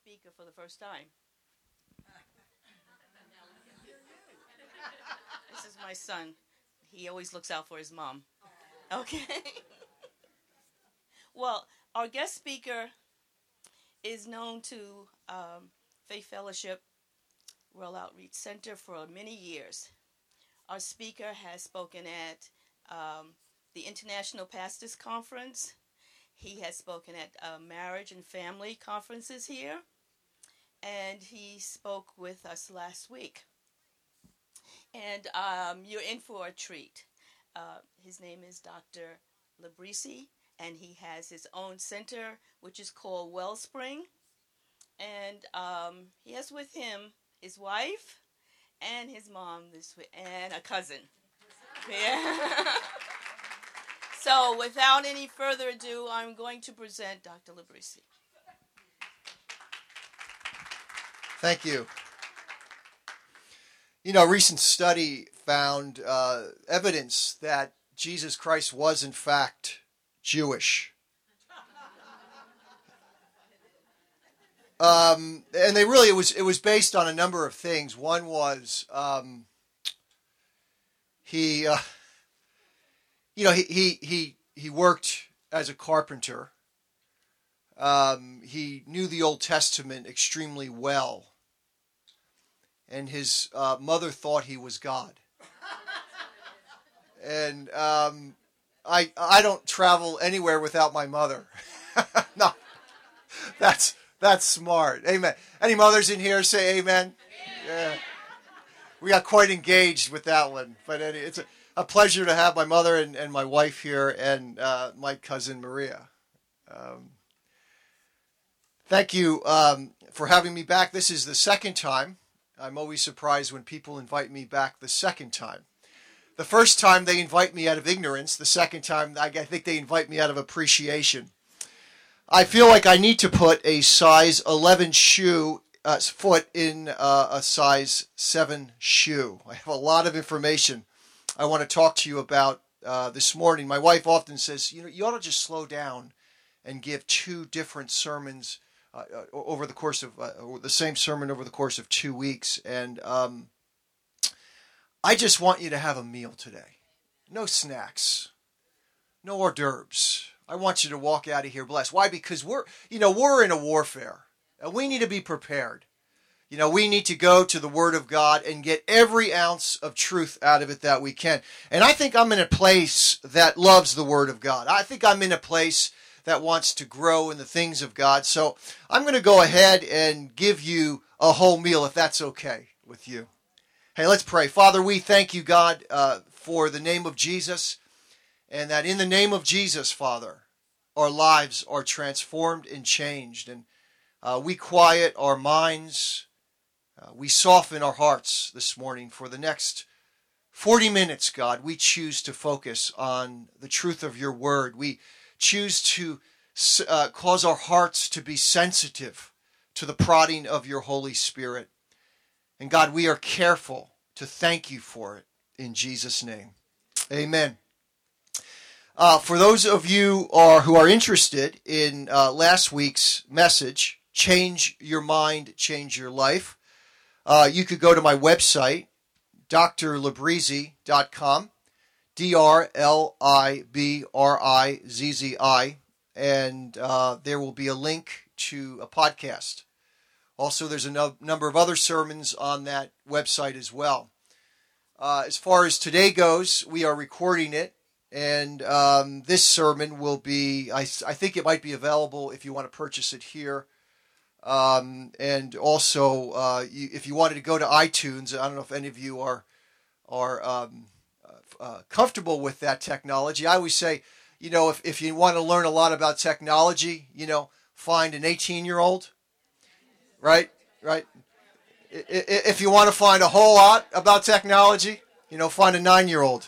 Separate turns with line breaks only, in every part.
speaker for the first time. This is my son. He always looks out for his mom. Okay. Well, our guest speaker is known to Faith Fellowship World Outreach Center for many years. Our speaker has spoken at the International Pastors Conference. He has spoken at marriage and family conferences here. And he spoke with us last week. And you're in for a treat. His name is Dr. Librisi, and he has his own center, which is called Wellspring. And he has with him his wife and his mom and a cousin. Yeah. So without any further ado, I'm going to present Dr. Librisi.
Thank you. You know, a recent study found evidence that Jesus Christ was, in fact, Jewish. And it was based on a number of things. One was he worked as a carpenter. He knew the Old Testament extremely well. And his mother thought he was God. And I don't travel anywhere without my mother. No, that's smart. Amen. Any mothers in here say amen? Yeah. We got quite engaged with that one. But it's a pleasure to have my mother and my wife here and my cousin Maria. Thank you for having me back. This is the second time. I'm always surprised when people invite me back the second time. The first time they invite me out of ignorance. The second time I think they invite me out of appreciation. I feel like I need to put a size 11 foot in a size 7 shoe. I have a lot of information I want to talk to you about this morning. My wife often says, you ought to just slow down and give 2 different sermons over the course of the same sermon over the course of 2 weeks. And I just want you to have a meal today. No snacks, no hors d'oeuvres. I want you to walk out of here blessed. Why? Because we're in a warfare. And we need to be prepared. We need to go to the Word of God and get every ounce of truth out of it that we can. And I think I'm in a place that loves the Word of God. I think I'm in a place that wants to grow in the things of God. So I'm going to go ahead and give you a whole meal, if that's okay with you. Hey, let's pray. Father, we thank you, God, for the name of Jesus, and that in the name of Jesus, Father, our lives are transformed and changed. And we quiet our minds. We soften our hearts this morning. For the next 40 minutes, God, we choose to focus on the truth of your word. We choose to cause our hearts to be sensitive to the prodding of your Holy Spirit. And God, we are careful to thank you for it in Jesus' name. Amen. For those of you who are interested in last week's message, Change Your Mind, Change Your Life, you could go to my website, drlibrizzi.com, DRLIBRIZZI, and there will be a link to a podcast. Also, there's a number of other sermons on that website as well. As far as today goes, we are recording it, and this sermon will be, I think it might be available if you want to purchase it here. And also, if you wanted to go to iTunes, I don't know if any of you are comfortable with that technology. I always say, if you want to learn a lot about technology, find an 18-year-old, right? If you want to find a whole lot about technology, find a 9-year-old.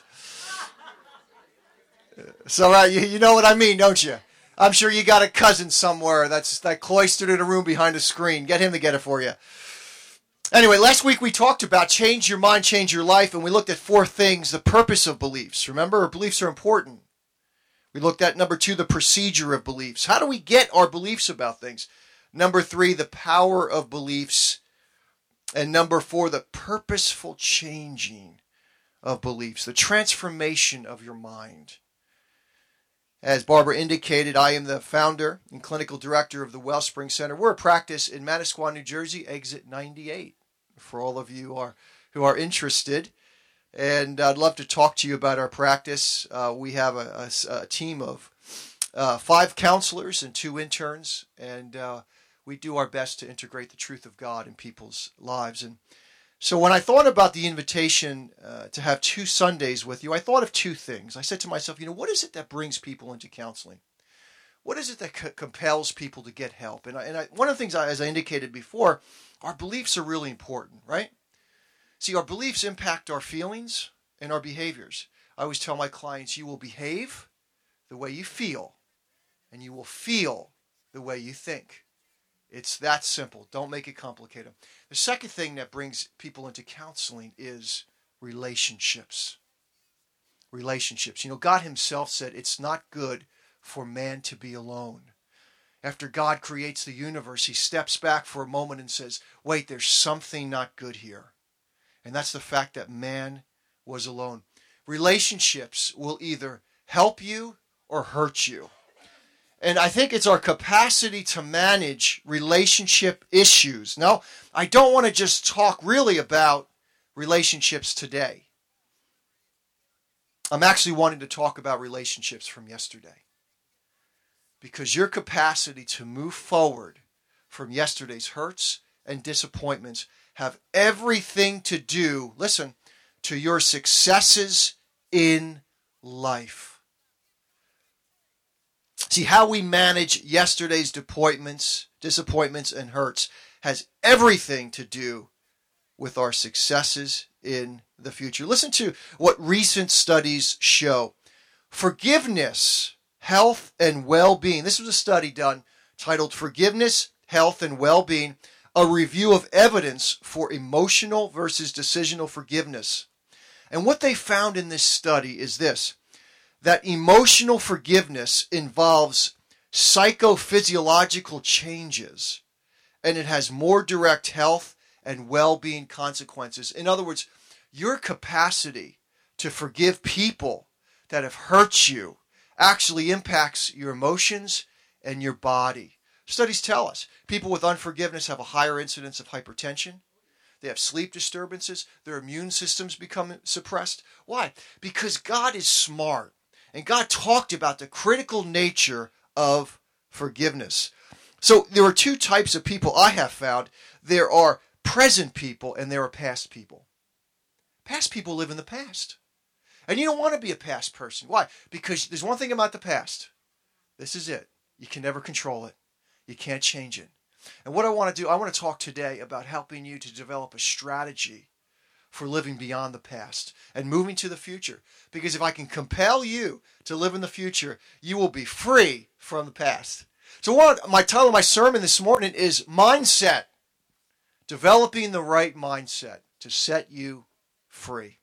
So you know what I mean, don't you? I'm sure you got a cousin somewhere that's cloistered in a room behind a screen. Get him to get it for you. Anyway, last week we talked about change your mind, change your life, and we looked at 4 things, the purpose of beliefs. Remember, beliefs are important. We looked at number 2, the procedure of beliefs. How do we get our beliefs about things? Number 3, the power of beliefs. And number 4, the purposeful changing of beliefs, the transformation of your mind. As Barbara indicated, I am the founder and clinical director of the Wellspring Center. We're a practice in Manasquan, New Jersey, exit 98, for all of you who are interested. And I'd love to talk to you about our practice. We have a team of 5 counselors and 2 interns, and we do our best to integrate the truth of God in people's lives. And so when I thought about the invitation to have 2 Sundays with you, I thought of 2 things. I said to myself, what is it that brings people into counseling? What is it that compels people to get help? And one of the things, as I indicated before, our beliefs are really important, right? See, our beliefs impact our feelings and our behaviors. I always tell my clients, you will behave the way you feel, and you will feel the way you think. It's that simple. Don't make it complicated. The second thing that brings people into counseling is relationships. Relationships. God himself said it's not good for man to be alone. After God creates the universe, he steps back for a moment and says, wait, there's something not good here. And that's the fact that man was alone. Relationships will either help you or hurt you. And I think it's our capacity to manage relationship issues. Now, I don't want to just talk really about relationships today. I'm actually wanting to talk about relationships from yesterday. Because your capacity to move forward from yesterday's hurts and disappointments have everything to do, listen, to your successes in life. See, how we manage yesterday's disappointments, and hurts has everything to do with our successes in the future. Listen to what recent studies show. Forgiveness, health, and well-being. This was a study done titled Forgiveness, Health, and Well-being, a review of evidence for emotional versus decisional forgiveness. And what they found in this study is this, that emotional forgiveness involves psychophysiological changes, and it has more direct health and well-being consequences. In other words, your capacity to forgive people that have hurt you actually impacts your emotions and your body. Studies tell us people with unforgiveness have a higher incidence of hypertension. They have sleep disturbances. Their immune systems become suppressed. Why? Because God is smart. And God talked about the critical nature of forgiveness. So there are 2 types of people I have found. There are present people and there are past people. Past people live in the past. And you don't want to be a past person. Why? Because there's one thing about the past. This is it. You can never control it. You can't change it. And what I want to do, I want to talk today about helping you to develop a strategy for living beyond the past and moving to the future. Because if I can compel you to live in the future, you will be free from the past. So my title of my sermon this morning is Mindset. Developing the right mindset to set you free.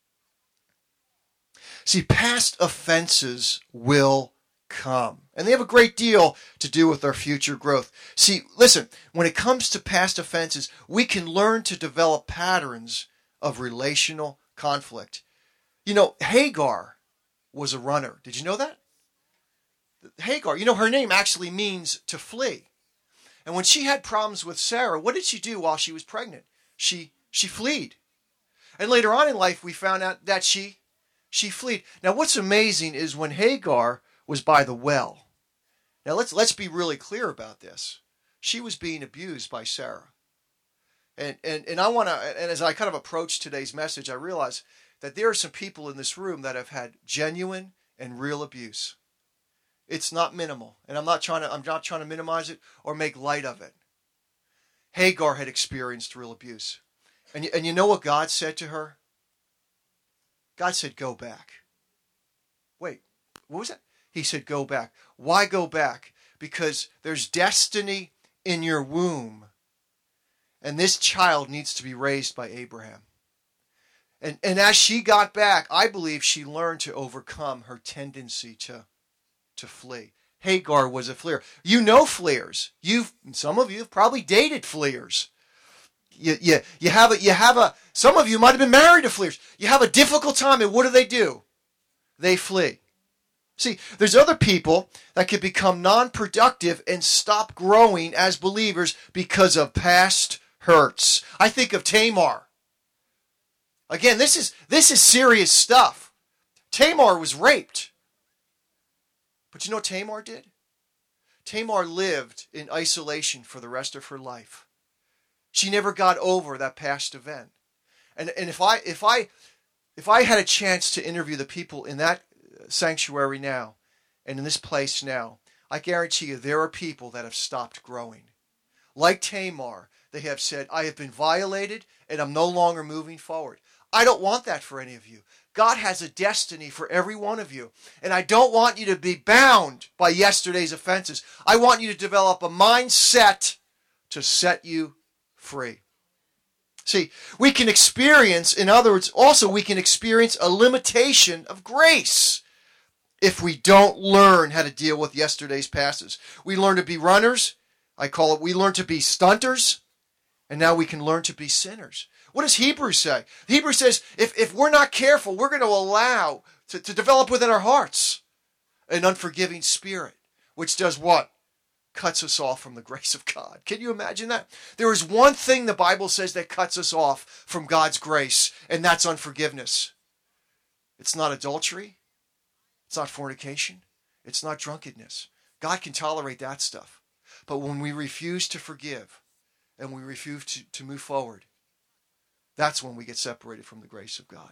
See, past offenses will come. And they have a great deal to do with our future growth. See, listen, when it comes to past offenses, we can learn to develop patterns of relational conflict. Hagar was a runner. Did you know that? Hagar, her name actually means to flee. And when she had problems with Sarah, what did she do while she was pregnant? She fled. And later on in life, we found out that she fled. Now, what's amazing is when Hagar was by the well. Now, let's be really clear about this. She was being abused by Sarah. And I want to, and as I kind of approach today's message, I realize that there are some people in this room that have had genuine and real abuse. It's not minimal, and I'm not trying to minimize it or make light of it. Hagar had experienced real abuse. And you know what God said to her? God said, go back. Wait, what was that? He said, go back. Why go back? Because there's destiny in your womb. And this child needs to be raised by Abraham. And as she got back, I believe she learned to overcome her tendency to flee. Hagar was a fleer. You know fleers. Some of you have probably dated fleers. Some of you might have been married to fleers. You have a difficult time, and what do? They flee. See, there's other people that could become non-productive and stop growing as believers because of past hurts. I think of Tamar. Again, this is serious stuff. Tamar was raped. But you know what Tamar did? Tamar lived in isolation for the rest of her life. She never got over that past event. And if I had a chance to interview the people in that sanctuary now and in this place now, I guarantee you there are people that have stopped growing. Like Tamar, they have said, I have been violated and I'm no longer moving forward. I don't want that for any of you. God has a destiny for every one of you. And I don't want you to be bound by yesterday's offenses. I want you to develop a mindset to set you free. See, we can experience, in other words, also we can experience a limitation of grace if we don't learn how to deal with yesterday's passes. We learn to be runners. We learn to be stunters. And now we can learn to be sinners. What does Hebrews say? Hebrews says, if we're not careful, we're going to allow to develop within our hearts an unforgiving spirit, which does what? Cuts us off from the grace of God. Can you imagine that? There is one thing the Bible says that cuts us off from God's grace, and that's unforgiveness. It's not adultery. It's not fornication. It's not drunkenness. God can tolerate that stuff. But when we refuse to forgive and we refuse to move forward, that's when we get separated from the grace of God.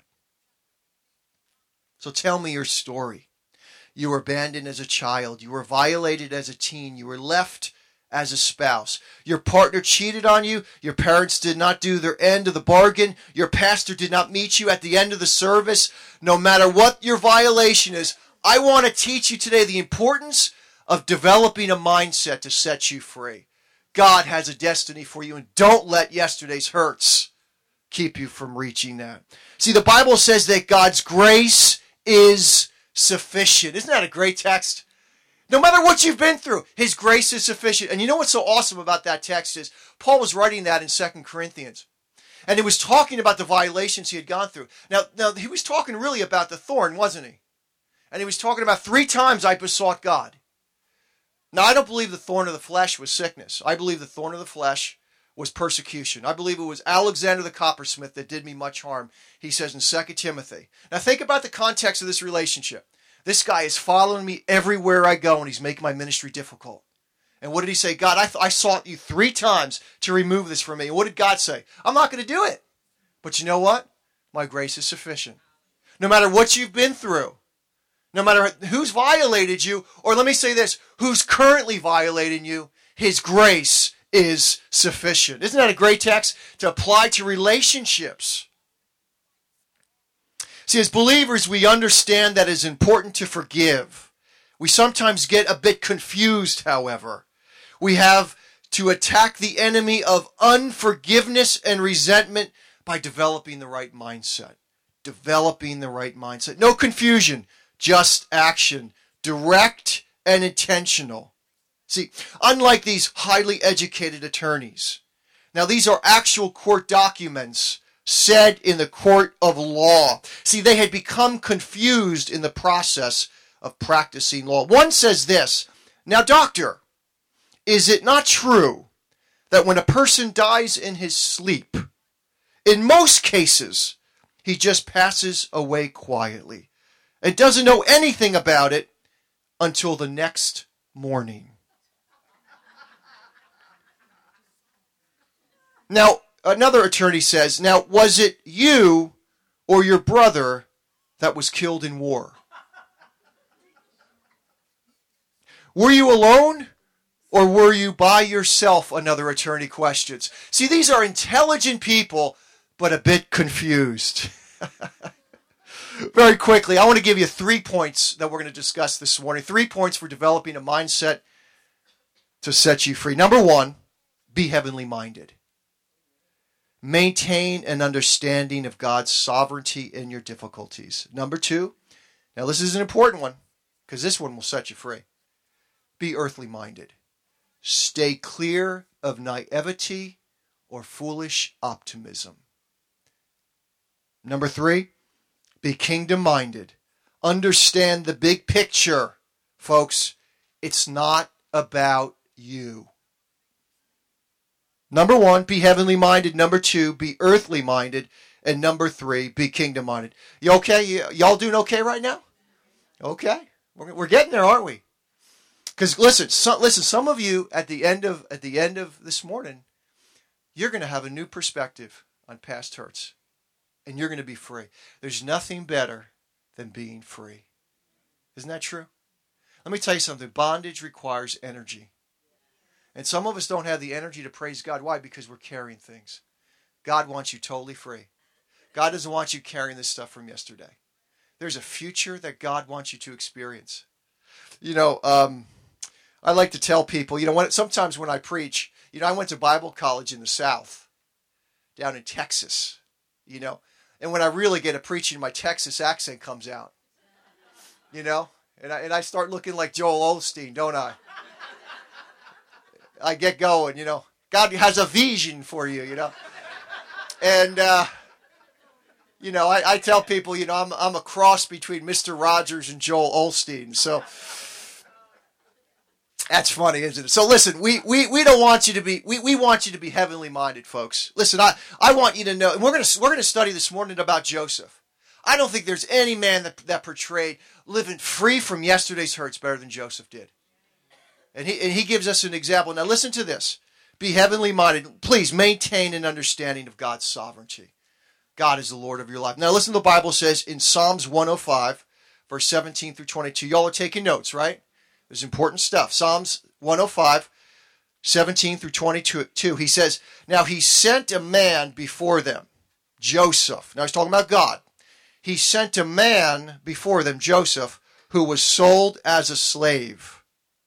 So tell me your story. You were abandoned as a child. You were violated as a teen. You were left as a spouse. Your partner cheated on you. Your parents did not do their end of the bargain. Your pastor did not meet you at the end of the service. No matter what your violation is, I want to teach you today the importance of developing a mindset to set you free. God has a destiny for you, and don't let yesterday's hurts keep you from reaching that. See, the Bible says that God's grace is sufficient. Isn't that a great text? No matter what you've been through, His grace is sufficient. And you know what's so awesome about that text is Paul was writing that in 2 Corinthians. And he was talking about the violations he had gone through. Now he was talking really about the thorn, wasn't he? And he was talking about 3 times I besought God. Now, I don't believe the thorn of the flesh was sickness. I believe the thorn of the flesh was persecution. I believe it was Alexander the coppersmith that did me much harm, he says in 2 Timothy. Now think about the context of this relationship. This guy is following me everywhere I go, and he's making my ministry difficult. And what did he say? God, I sought you 3 times to remove this from me. And what did God say? I'm not going to do it. But you know what? My grace is sufficient. No matter what you've been through, no matter who's violated you, or let me say this, who's currently violating you, His grace is sufficient. Isn't that a great text to apply to relationships? See, as believers, we understand that it's important to forgive. We sometimes get a bit confused, however. We have to attack the enemy of unforgiveness and resentment by developing the right mindset. Developing the right mindset. No confusion, just action. Direct and intentional. See, unlike these highly educated attorneys, now these are actual court documents said in the court of law. See, they had become confused in the process of practicing law. One says this, now, doctor, is it not true that when a person dies in his sleep, in most cases, he just passes away quietly and doesn't know anything about it until the next morning? Now, another attorney says, now, was it you or your brother that was killed in war? Were you alone or were you by yourself? Another attorney questions. See, these are intelligent people, but a bit confused. Very quickly, I want to give you 3 points that we're going to discuss this morning. 3 points for developing a mindset to set you free. Number 1, be heavenly minded. Maintain an understanding of God's sovereignty in your difficulties. Number 2, now this is an important one because this one will set you free. be earthly minded. Stay clear of naivety or foolish optimism. Number 3, be kingdom minded. Understand the big picture. Folks, it's not about you. Number 1, be heavenly minded. Number 2, be earthly minded. And number 3, be kingdom minded. You okay? Y'all doing okay right now? Okay. We're getting there, aren't we? Because listen, some of you at the end of this morning, you're going to have a new perspective on past hurts. And you're going to be free. There's nothing better than being free. Isn't that true? Let me tell you something. Bondage requires energy. And some of us don't have the energy to praise God. Why? Because we're carrying things. God wants you totally free. God doesn't want you carrying this stuff from yesterday. There's a future that God wants you to experience. I like to tell people, sometimes when I preach, I went to Bible college in the South, down in Texas, and when I really get a preaching, my Texas accent comes out, and I start looking like Joel Osteen, don't I? I get going, God has a vision for you, and, I tell people, I'm a cross between Mr. Rogers and Joel Osteen, so that's funny, isn't it? So listen, we don't want you to be, we want you to be heavenly minded, folks. Listen, I want you to know, and we're going to study this morning about Joseph. I don't think there's any man that portrayed living free from yesterday's hurts better than Joseph did. And he gives us an example. Now listen to this. Be heavenly minded. Please maintain an understanding of God's sovereignty. God is the Lord of your life. Now listen to the Bible says in Psalms 105, verse 17 through 22. Y'all are taking notes, right? There's important stuff. Psalms 105, 17 through 22. He says, now he sent a man before them, Joseph. Now he's talking about God. He sent a man before them, Joseph, who was sold as a slave.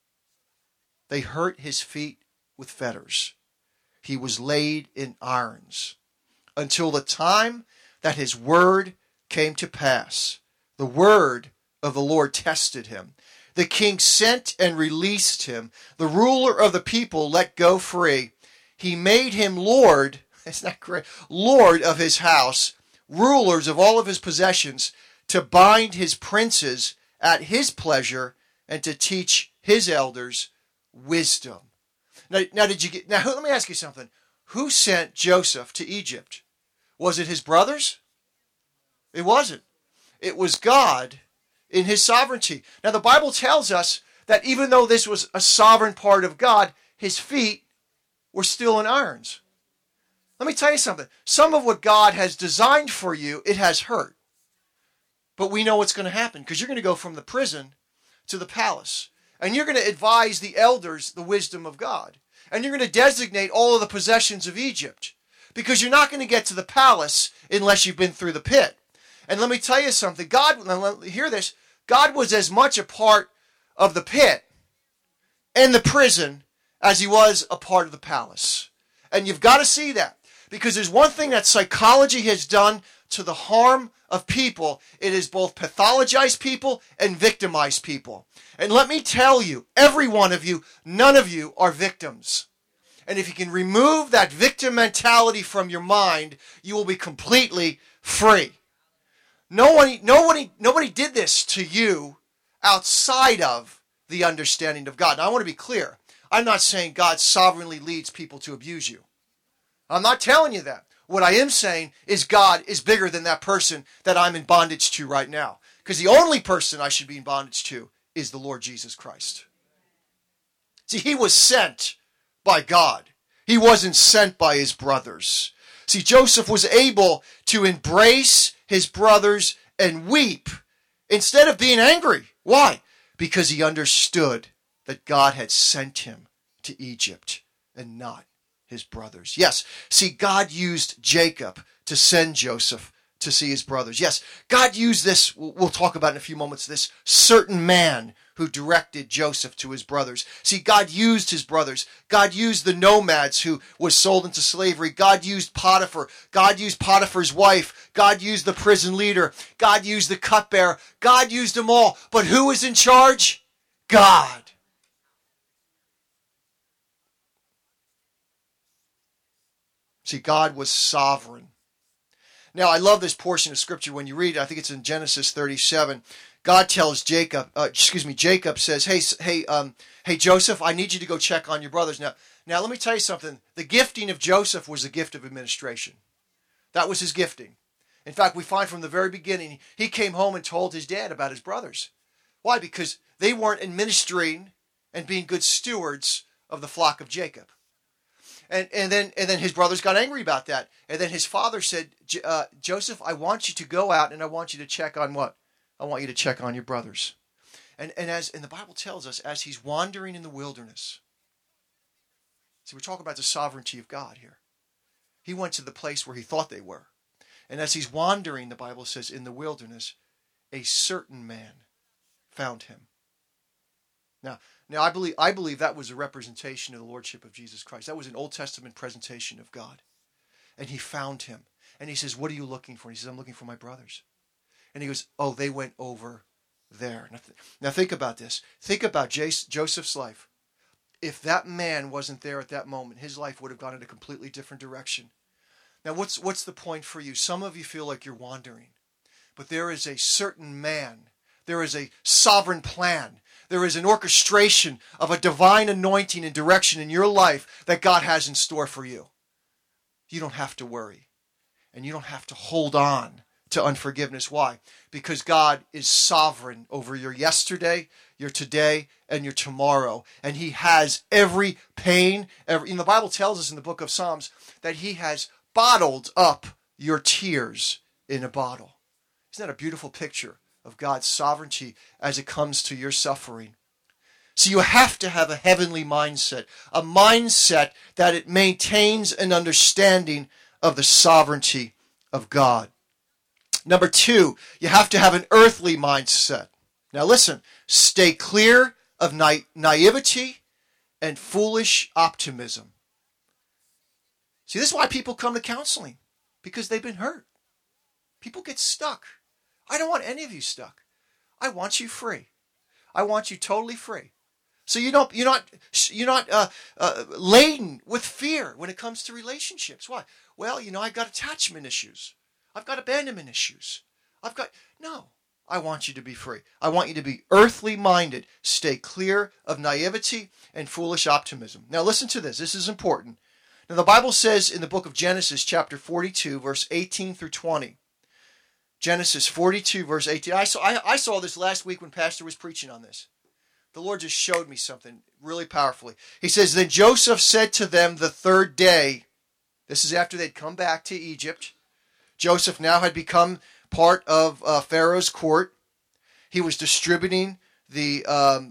They hurt his feet with fetters. He was laid in irons until the time that his word came to pass. The word of the Lord tested him. The king sent and released him. The ruler of the people let go free. He made him Lord, isn't that great? Lord of his house, rulers of all of his possessions, to bind his princes at his pleasure and to teach his elders wisdom. Now let me ask you something. Who sent Joseph to Egypt? Was it his brothers? It wasn't. It was God in his sovereignty. Now the Bible tells us that even though this was a sovereign part of God, his feet were still in irons. Let me tell you something. Some of what God has designed for you, it has hurt. But we know what's going to happen because you're going to go from the prison to the palace. And you're going to advise the elders the wisdom of God. And you're going to designate all of the possessions of Egypt. Because you're not going to get to the palace unless you've been through the pit. And let me tell you something. Hear this. God was as much a part of the pit and the prison as he was a part of the palace. And you've got to see that. Because there's one thing that psychology has done to the harm of people. It is both pathologized people and victimized people. And let me tell you, every one of you, none of you are victims. And if you can remove that victim mentality from your mind, you will be completely free. Nobody did this to you outside of the understanding of God. Now, I want to be clear. I'm not saying God sovereignly leads people to abuse you. I'm not telling you that. What I am saying is God is bigger than that person that I'm in bondage to right now. Because the only person I should be in bondage to is the Lord Jesus Christ. See, he was sent by God. He wasn't sent by his brothers. See, Joseph was able to embrace his brothers and weep instead of being angry. Why? Because he understood that God had sent him to Egypt and not his brothers. Yes, see, God used Jacob to send Joseph to see his brothers. Yes, God used this, we'll talk about in a few moments, this certain man who directed Joseph to his brothers. See, God used his brothers. God used the nomads who was sold into slavery. God used Potiphar. God used Potiphar's wife. God used the prison leader. God used the cupbearer. God used them all. But who was in charge? God. See, God was sovereign. Now, I love this portion of Scripture. When you read it, I think it's in Genesis 37. God tells Jacob says, hey, Joseph, I need you to go check on your brothers. Now, let me tell you something. The gifting of Joseph was the gift of administration. That was his gifting. In fact, we find from the very beginning, he came home and told his dad about his brothers. Why? Because they weren't administering and being good stewards of the flock of Jacob. And then his brothers got angry about that. And then his father said, Joseph, I want you to go out and I want you to check on what? I want you to check on your brothers. And the Bible tells us, as he's wandering in the wilderness, see, we're talking about the sovereignty of God here. He went to the place where he thought they were. And as he's wandering, the Bible says, in the wilderness, a certain man found him. Now I believe that was a representation of the Lordship of Jesus Christ. That was an Old Testament presentation of God. And he found him. And he says, what are you looking for? And he says, I'm looking for my brothers. And he goes, oh, they went over there. Now think about this. Think about Joseph's life. If that man wasn't there at that moment, his life would have gone in a completely different direction. Now what's the point for you? Some of you feel like you're wandering. But there is a certain man. There is a sovereign plan. There is an orchestration of a divine anointing and direction in your life that God has in store for you. You don't have to worry. And you don't have to hold on to unforgiveness. Why? Because God is sovereign over your yesterday, your today, and your tomorrow. And he has every pain. The Bible tells us in the book of Psalms that he has bottled up your tears in a bottle. Isn't that a beautiful picture of God's sovereignty as it comes to your suffering? So you have to have a heavenly mindset, a mindset that it maintains an understanding of the sovereignty of God. Number 2, you have to have an earthly mindset. Now listen, stay clear of naivety and foolish optimism. See, this is why people come to counseling, because they've been hurt. People get stuck. I don't want any of you stuck. I want you free. I want you totally free. So you're not laden with fear when it comes to relationships. Why? Well, I've got attachment issues. I've got abandonment issues. No. I want you to be free. I want you to be earthly minded. Stay clear of naivety and foolish optimism. Now listen to this. This is important. Now the Bible says in the book of Genesis, chapter 42, verse 18 through 20. Genesis 42, verse 18. I saw this last week when Pastor was preaching on this. The Lord just showed me something really powerfully. He says, then Joseph said to them the third day, this is after they'd come back to Egypt. Joseph now had become part of Pharaoh's court. He was distributing the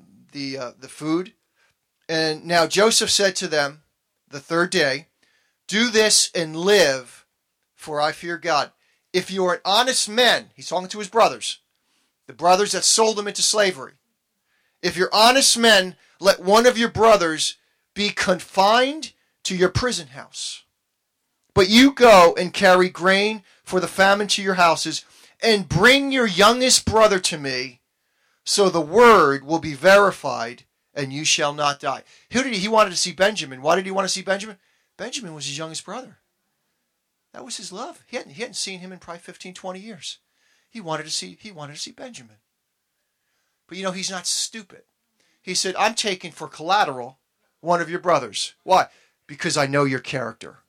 food. And now Joseph said to them the third day, do this and live, for I fear God. If you are honest men, he's talking to his brothers, the brothers that sold him into slavery. If you're honest men, let one of your brothers be confined to your prison house. But you go and carry grain for the famine to your houses, and bring your youngest brother to me, so the word will be verified, and you shall not die. He wanted to see Benjamin. Why did he want to see Benjamin? Benjamin was his youngest brother. That was his love. He hadn't seen him in probably 15, 20 years. He wanted to see Benjamin. But he's not stupid. He said, I'm taking for collateral one of your brothers. Why? Because I know your character.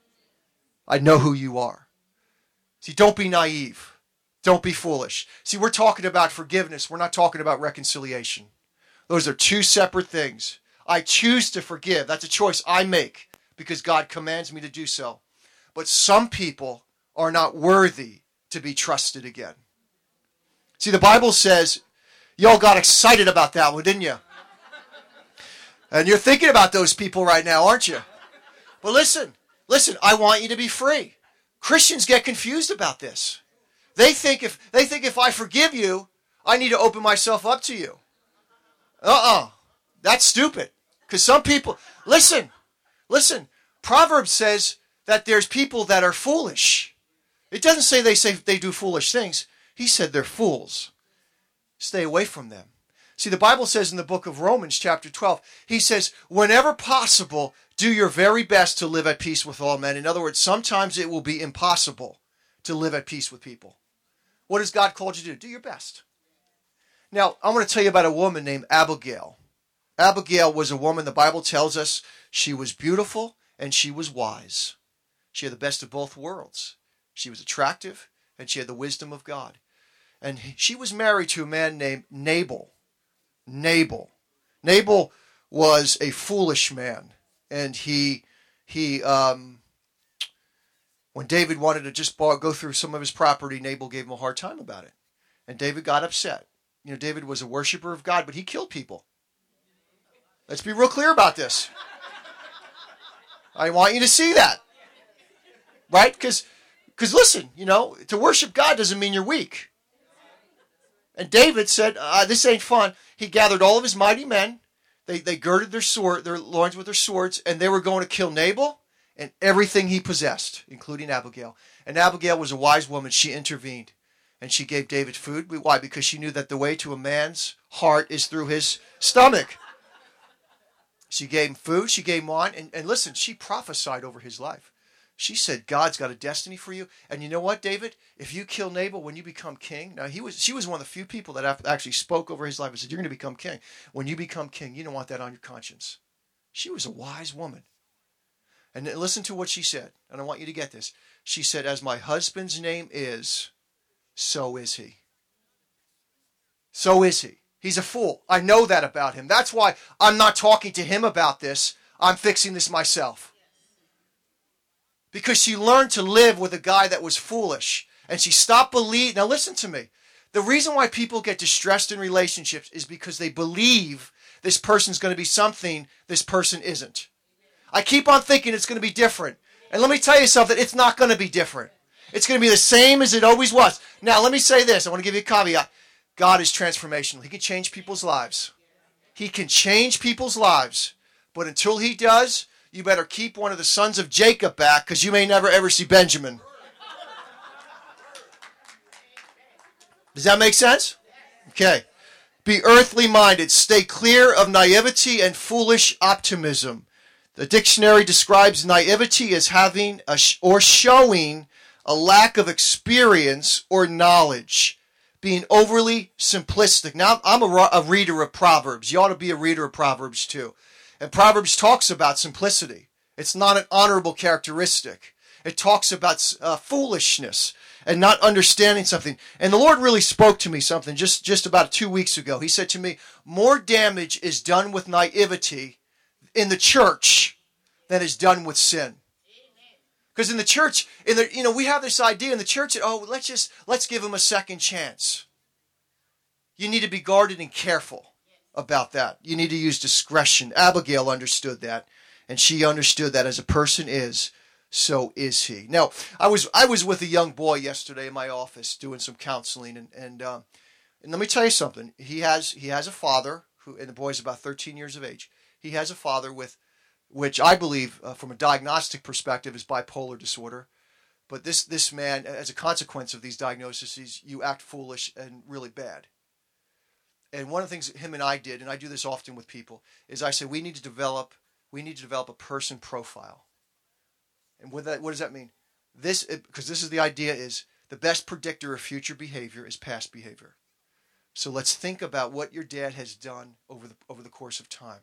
I know who you are. See, don't be naive. Don't be foolish. See, we're talking about forgiveness. We're not talking about reconciliation. Those are two separate things. I choose to forgive. That's a choice I make because God commands me to do so. But some people are not worthy to be trusted again. See, the Bible says, y'all got excited about that one, didn't you? And you're thinking about those people right now, aren't you? But listen, I want you to be free. Christians get confused about this. They think if I forgive you, I need to open myself up to you. That's stupid. Because some people, listen, Proverbs says that there's people that are foolish. It doesn't say they do foolish things. He said they're fools. Stay away from them. See, the Bible says in the book of Romans, chapter 12, he says, whenever possible, do your very best to live at peace with all men. In other words, sometimes it will be impossible to live at peace with people. What has God called you to do? Do your best. Now, I'm going to tell you about a woman named Abigail. Abigail was a woman, the Bible tells us, she was beautiful and she was wise. She had the best of both worlds. She was attractive and she had the wisdom of God. And she was married to a man named Nabal. Nabal was a foolish man. And when David wanted to just go through some of his property, Nabal gave him a hard time about it. And David got upset. You know, David was a worshiper of God, but he killed people. Let's be real clear about this. I want you to see that. Right? Because listen, you know, to worship God doesn't mean you're weak. And David said, this ain't fun. He gathered all of his mighty men. They girded their loins with their swords, and they were going to kill Nabal and everything he possessed, including Abigail. And Abigail was a wise woman. She intervened, and she gave David food. Why? Because she knew that the way to a man's heart is through his stomach. She gave him food. She gave him wine. And listen, she prophesied over his life. She said, God's got a destiny for you. And you know what, David? If you kill Nabal when you become king, now she was one of the few people that actually spoke over his life and said, you're going to become king. When you become king, you don't want that on your conscience. She was a wise woman. And listen to what she said. And I want you to get this. She said, as my husband's name is, so is he. So is he. He's a fool. I know that about him. That's why I'm not talking to him about this. I'm fixing this myself. Because she learned to live with a guy that was foolish. And she stopped believing. Now listen to me. The reason why people get distressed in relationships is because they believe this person's going to be something this person isn't. I keep on thinking it's going to be different. And let me tell you something. It's not going to be different. It's going to be the same as it always was. Now let me say this. I want to give you a caveat. God is transformational. He can change people's lives. He can change people's lives. But until he does, you better keep one of the sons of Jacob back because you may never ever see Benjamin. Does that make sense? Okay. Be earthly minded. Stay clear of naivety and foolish optimism. The dictionary describes naivety as having or showing a lack of experience or knowledge. Being overly simplistic. Now, I'm a reader of Proverbs. You ought to be a reader of Proverbs too. And Proverbs talks about simplicity. It's not an honorable characteristic. It talks about foolishness and not understanding something. And the Lord really spoke to me something just about 2 weeks ago. He said to me, more damage is done with naivety in the church than is done with sin. Because in the church, we have this idea in the church that, let's give him a second chance. You need to be guarded and careful about that. You need to use discretion. Abigail understood that, and she understood that as a person is, so is he. Now, I was with a young boy yesterday in my office doing some counseling, and let me tell you something. He has a father and the boy's about 13 years of age. He has a father with, which I believe, from a diagnostic perspective, is bipolar disorder. But this man, as a consequence of these diagnoses, you act foolish and really bad. And one of the things him and I did, and I do this often with people, is I say we need to develop a person profile. And what does that mean? Because this is the idea, is the best predictor of future behavior is past behavior. So let's think about what your dad has done over the course of time.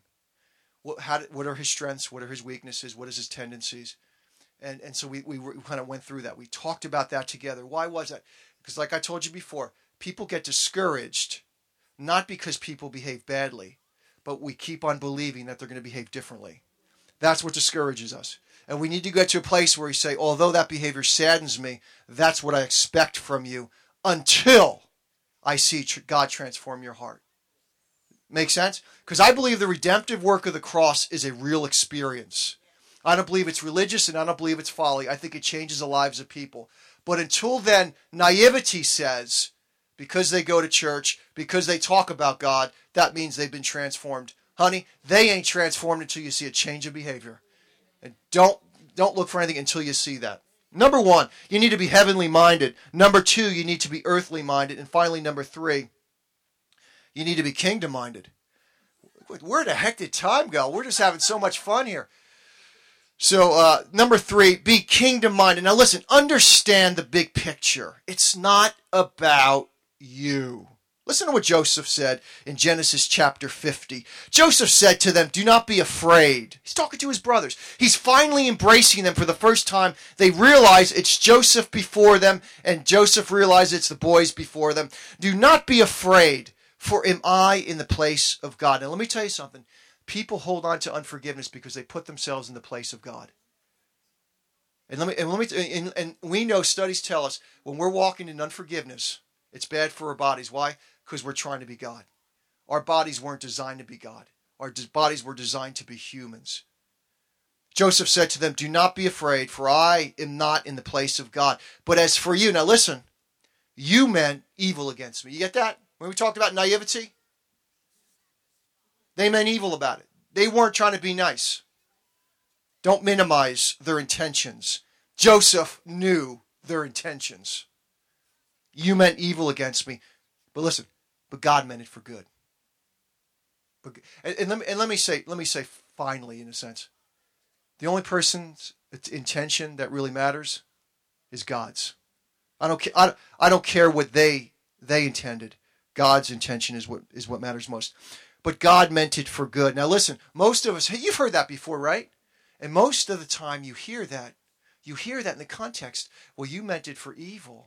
What are his strengths? What are his weaknesses? What is his tendencies? And so we kind of went through that. We talked about that together. Why was that? Because like I told you before, people get discouraged, not because people behave badly, but we keep on believing that they're going to behave differently. That's what discourages us. And we need to get to a place where we say, although that behavior saddens me, that's what I expect from you until I see God transform your heart. Make sense? Because I believe the redemptive work of the cross is a real experience. I don't believe it's religious, and I don't believe it's folly. I think it changes the lives of people. But until then, naivety says, because they go to church, because they talk about God, that means they've been transformed. Honey, they ain't transformed until you see a change of behavior. And don't look for anything until you see that. Number 1, you need to be heavenly minded. Number 2, you need to be earthly minded. And finally, number 3, You need to be kingdom-minded. Where the heck did time go? We're just having so much fun here. So, number 3, be kingdom-minded. Now listen, understand the big picture. It's not about you. Listen to what Joseph said in Genesis chapter 50. Joseph said to them, do not be afraid. He's talking to his brothers. He's finally embracing them for the first time. They realize it's Joseph before them, and Joseph realizes it's the boys before them. Do not be afraid, for am I in the place of God? Now let me tell you something. People hold on to unforgiveness because they put themselves in the place of God. And we know, studies tell us, when we're walking in unforgiveness, it's bad for our bodies. Why? Because we're trying to be God. Our bodies weren't designed to be God. Our bodies were designed to be humans. Joseph said to them, do not be afraid, for I am not in the place of God. But as for you, now listen, you meant evil against me. You get that? When we talked about naivety, they meant evil about it. They weren't trying to be nice. Don't minimize their intentions. Joseph knew their intentions. You meant evil against me. But listen, but God meant it for good. Let me say finally, in a sense, the only person's intention that really matters is God's. I don't care what they intended. God's intention is what matters most. But God meant it for good. Now listen, most of us, you've heard that before, right? And most of the time you hear that in the context, well, you meant it for evil,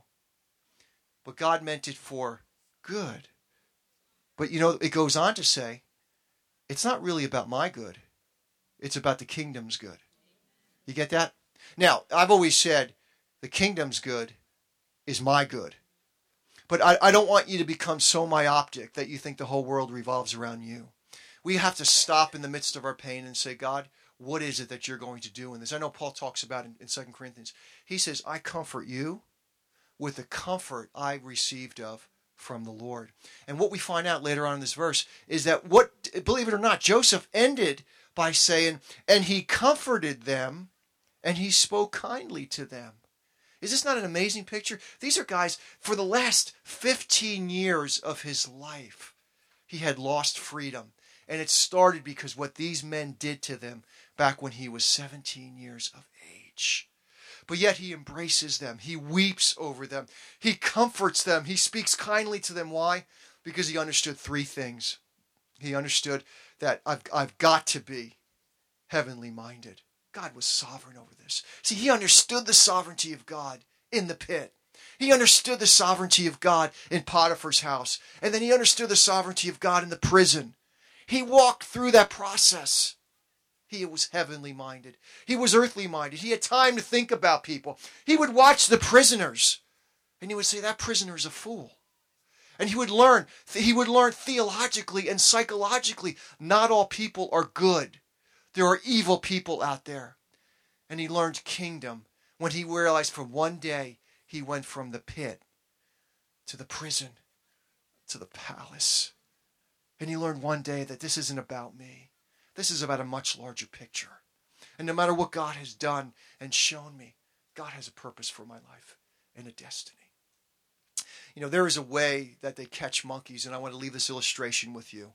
but God meant it for good. But it goes on to say, it's not really about my good. It's about the kingdom's good. You get that? Now, I've always said the kingdom's good is my good. But I don't want you to become so myopic that you think the whole world revolves around you. We have to stop in the midst of our pain and say, God, what is it that you're going to do in this? I know Paul talks about in 2 Corinthians. He says, I comfort you with the comfort I received from the Lord. And what we find out later on in this verse is that believe it or not, Joseph ended by saying, and he comforted them and he spoke kindly to them. Is this not an amazing picture? These are guys, for the last 15 years of his life, he had lost freedom. And it started because what these men did to them back when he was 17 years of age. But yet he embraces them. He weeps over them. He comforts them. He speaks kindly to them. Why? Because he understood 3 things. He understood that I've got to be heavenly minded. God was sovereign over this. See, he understood the sovereignty of God in the pit. He understood the sovereignty of God in Potiphar's house. And then he understood the sovereignty of God in the prison. He walked through that process. He was heavenly minded. He was earthly minded. He had time to think about people. He would watch the prisoners and he would say, that prisoner is a fool. And he would learn theologically and psychologically, not all people are good. There are evil people out there. And he learned kingdom when he realized from one day he went from the pit to the prison to the palace. And he learned one day that this isn't about me. This is about a much larger picture. And no matter what God has done and shown me, God has a purpose for my life and a destiny. There is a way that they catch monkeys, and I want to leave this illustration with you.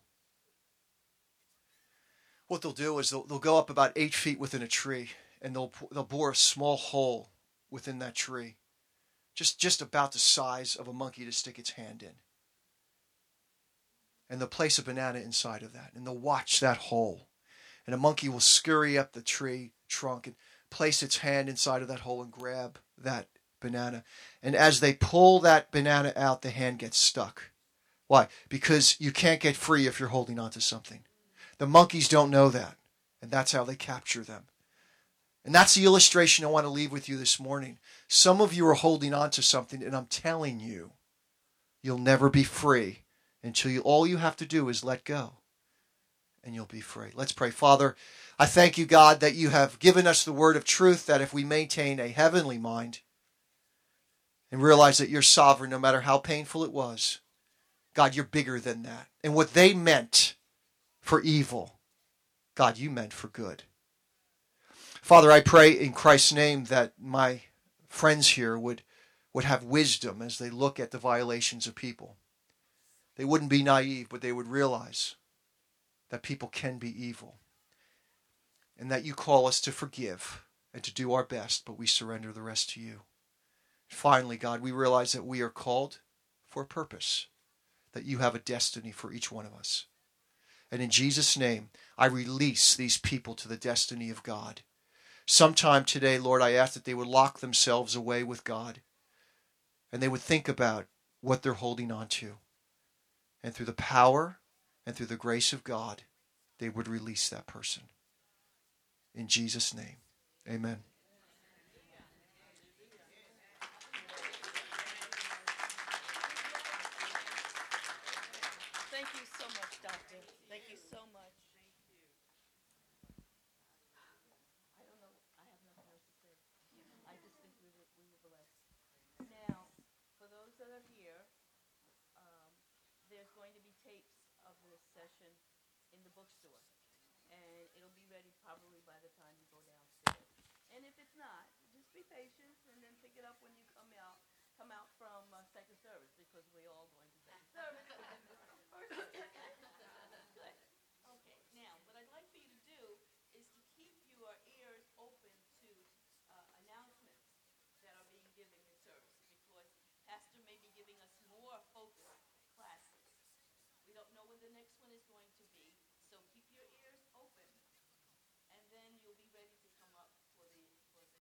What they'll do is they'll go up about 8 feet within a tree, and they'll bore a small hole within that tree, just about the size of a monkey to stick its hand in. And they'll place a banana inside of that, and they'll watch that hole. And a monkey will scurry up the tree trunk and place its hand inside of that hole and grab that banana. And as they pull that banana out, the hand gets stuck. Why? Because you can't get free if you're holding on to something. The monkeys don't know that, and that's how they capture them. And that's the illustration I want to leave with you this morning. Some of you are holding on to something, and I'm telling you, you'll never be free until all you have to do is let go, and you'll be free. Let's pray. Father, I thank you, God, that you have given us the word of truth, that if we maintain a heavenly mind and realize that you're sovereign no matter how painful it was, God, you're bigger than that. And what they meant for evil, God, you meant for good. Father, I pray in Christ's name that my friends here would have wisdom as they look at the violations of people. They wouldn't be naive, but they would realize that people can be evil and that you call us to forgive and to do our best, but we surrender the rest to you. Finally, God, we realize that we are called for a purpose, that you have a destiny for each one of us. And in Jesus' name, I release these people to the destiny of God. Sometime today, Lord, I ask that they would lock themselves away with God and they would think about what they're holding on to. And through the power and through the grace of God, they would release that person. In Jesus' name, amen.
Thank you so much, Doctor. Thank you so much. I don't know. I have nothing else to say. I just think we were blessed. Now, for those that are here, um, there's going to be tapes of this session in the bookstore, and it'll be ready probably by the time you go downstairs. And if it's not, just be patient and then pick it up when you come out from second service, because we're all going to second service. First service. Good. Okay. Now, what I'd like for you to do is to keep your ears open to announcements that are being given in service, because Pastor may be giving us more focused classes. We don't know when the next one is going to be, so keep your ears open, and then you'll be